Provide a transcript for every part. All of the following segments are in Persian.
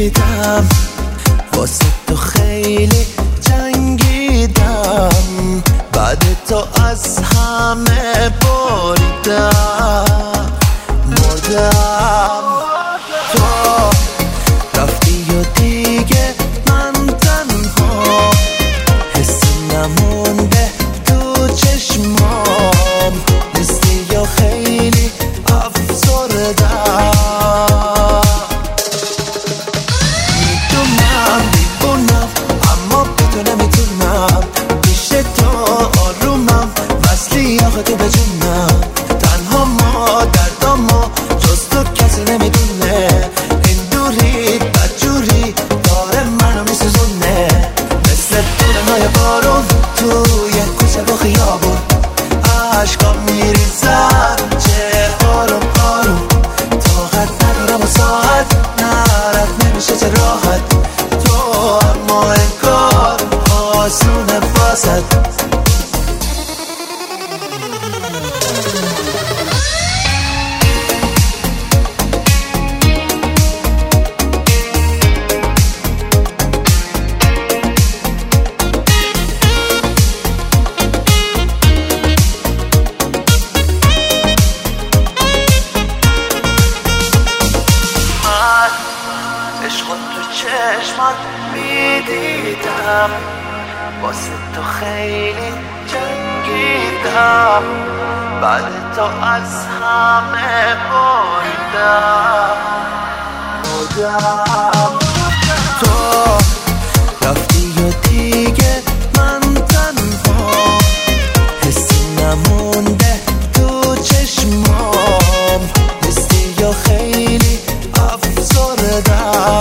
دیدم، واسه تو خیلی جنگیدم، بعد تو از همه بریدم، مردم. تو رفتی و دیگه من تنها، حسی نمونده تو چشمام، نیستی یا خیلی افسردم. میدونم دیوونم اما بی تو نمیتونم، پیش تو آرومم وصلی آخه تو به جونم. تنها ما دردم ما جز تو کسی نمیدونه، این دوری بدجوری داره منو میسوزونه، مثل دورنای بارون توی کوچه و خیابون، عشقام میریزن چه آروم آروم، طاقت ندارم و ساعت نرد نمیشه چه راحت، تو اما انگار آسونه واسد. عشق تو چشمات میدیدم، واسه تو خیلی جنگیدم، بعد تو از همه بریدم، مردم. تو رفتی و دیگه من تنها، حسی نمونده تو چشمام، نیستی یا خیلی افسردم.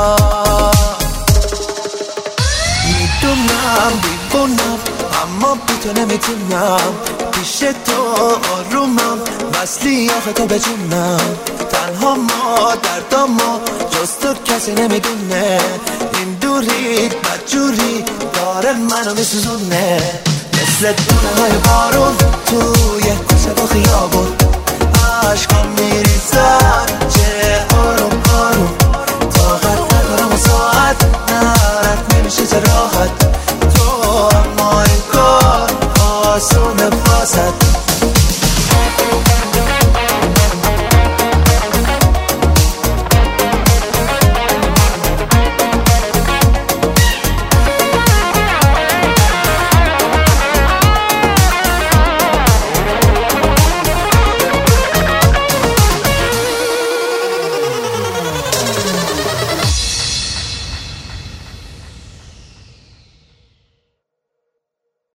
میدونم دیوونم اما بی تو نمیتونم، پیش تو آرومم وصلی آخه تو به جونم. تنها ما دردم ما جز تو کسی نمیدونه، این دوری بدجوری داره منو میسوزونه، مثل دورنای بارون توی کوچه و خیابون، عشقام میریزن